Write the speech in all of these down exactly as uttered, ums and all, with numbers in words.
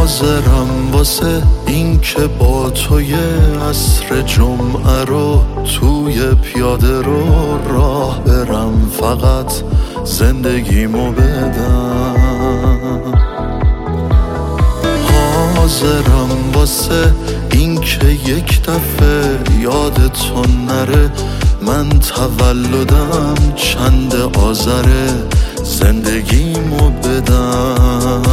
حاضرم واسه این که با توی عصر جمعه رو توی پیاده رو راه برم، فقط زندگیمو بدم. حاضرم واسه این که یک دفعه یادتون نره من تولدم چند آذره، زندگیمو بدم.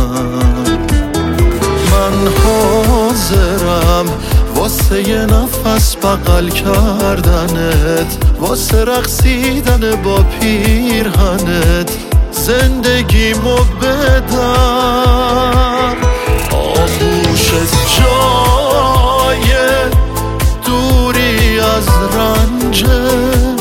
من حاضرم واسه یه نفس بغل کردنت، واسه رقصیدن با پیرهنت، زندگیمو بدم. آغوشت جای دوری از رنجه،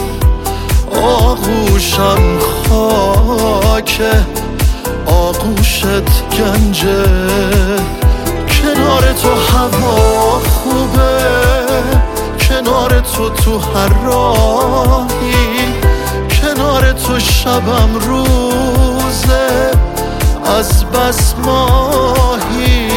آغوشم خاکه، آغوشت گنجه. کنار تو هوا خوبه، کنار تو تو هر راهی، کنار تو شبم روزه از بس ماهی.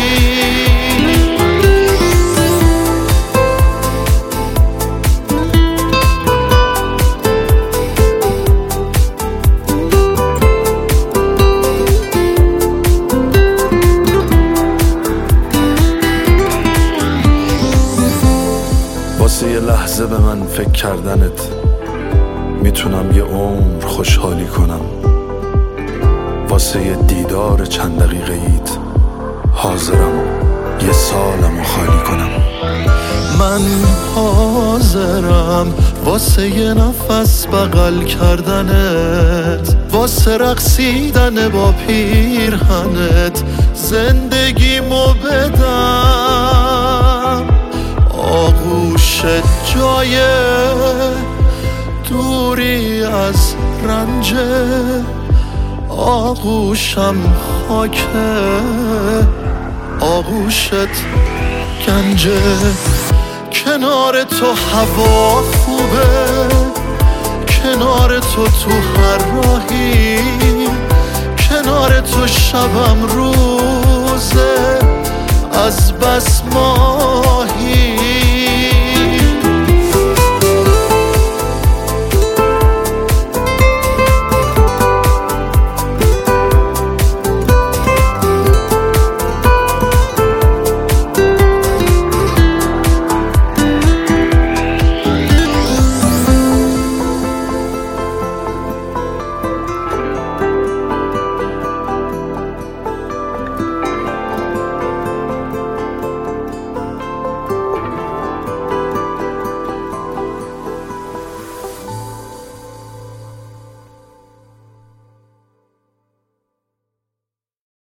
واسه یه لحظه به من فکر کردنت میتونم یه عمر خوشحالی کنم، واسه یه دیدار چند دقیقه ایت حاضرم یه سالمو خالی کنم. من حاضرم واسه یه نفس بغل کردنت، واسه رقصیدن با پیرهنت، زندگیمو بدم. آغوشت جای دوری از رنجه، آغوشم خاکه، آغوشت گنجه. کنار تو هوا خوبه، کنار تو تو هر راهی، کنار تو شبم روزه از بس ماهی.